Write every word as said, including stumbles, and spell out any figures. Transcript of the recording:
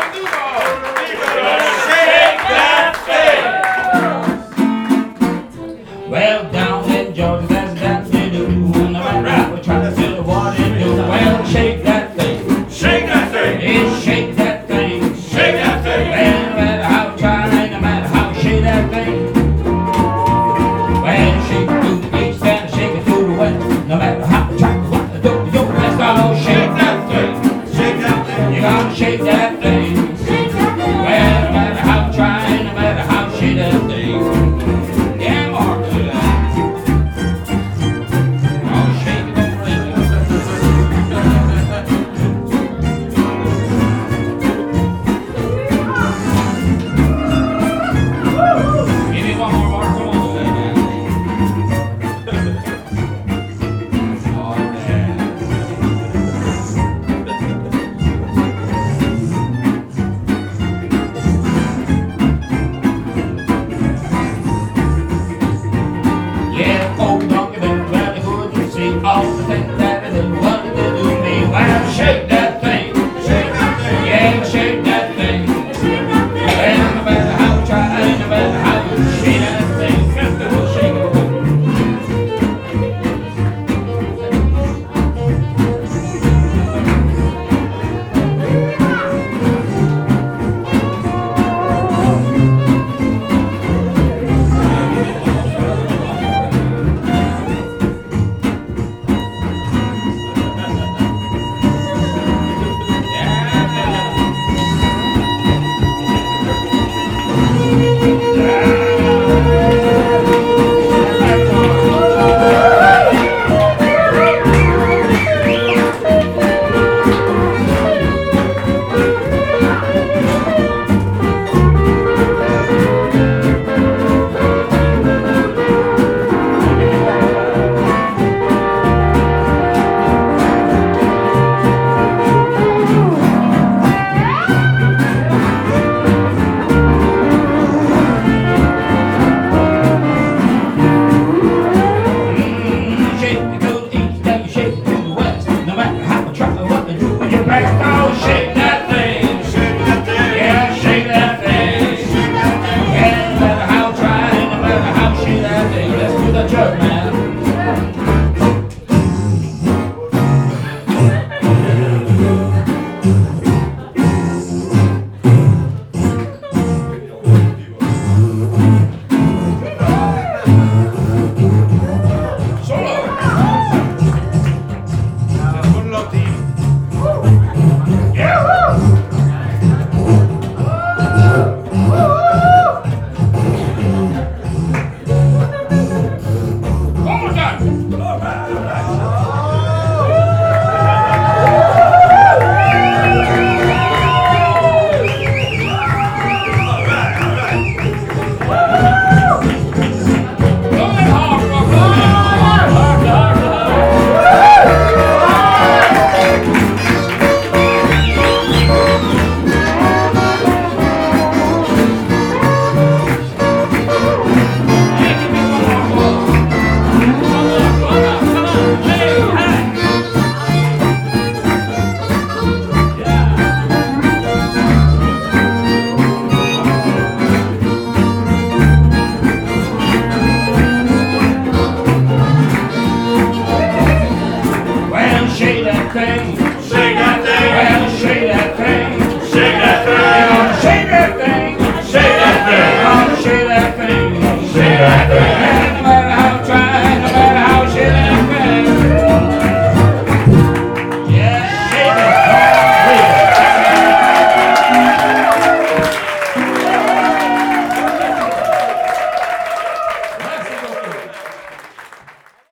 Well, down in Georgia, that's that they do. No matter how we try to tell it what it do. Well, shake that thing. Shake that thing. Yeah, shake that thing. Shake that thing. Well, no matter how we try, no matter how we shake that thing. Well, shake it to the east and shake it to the west. No matter how we try, what to do, your best. Oh, shake that thing. Shake that thing. You gotta shake that thing. Well, no matter how we try, no matter how we shake that thing. Yeah, Mark. Yeah, old donkey been around the hood, you see all the things that it did, what it did to me. Well, shake that thing. Shake that thing. Yeah, shake that thing. Well, no matter how we try, no matter how we shake that thing, we'll shake it. Shake it to the east and you shake it to the west. No matter how we try, what to do, you back, oh shake.